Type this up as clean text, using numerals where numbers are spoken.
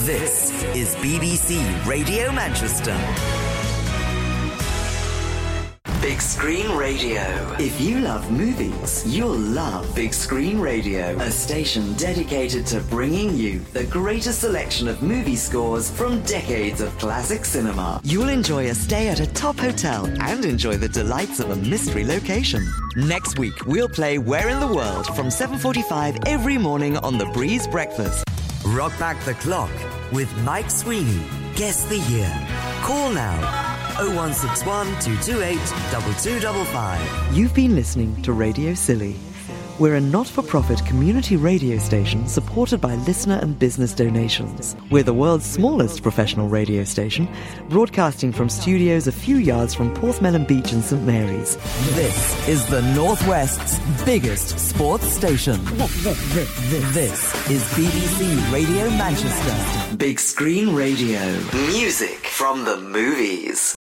This is BBC Radio Manchester. Big Screen Radio. If you love movies, you'll love Big Screen Radio, a station dedicated to bringing you the greatest selection of movie scores from decades of classic cinema. You'll enjoy a stay at a top hotel and enjoy the delights of a mystery location. Next week, we'll play Where in the World from 7:45 every morning on The Breeze Breakfast. Rock back the clock with Mike Sweeney. Guess the year. Call now. 0161 228 2255. You've been listening to Radio Silly. We're a not-for-profit community radio station supported by listener and business donations. We're the world's smallest professional radio station, broadcasting from studios a few yards from Porthmelon Beach in St Mary's. This is the Northwest's biggest sports station. This is BBC Radio Manchester. Big Screen Radio. Music from the movies.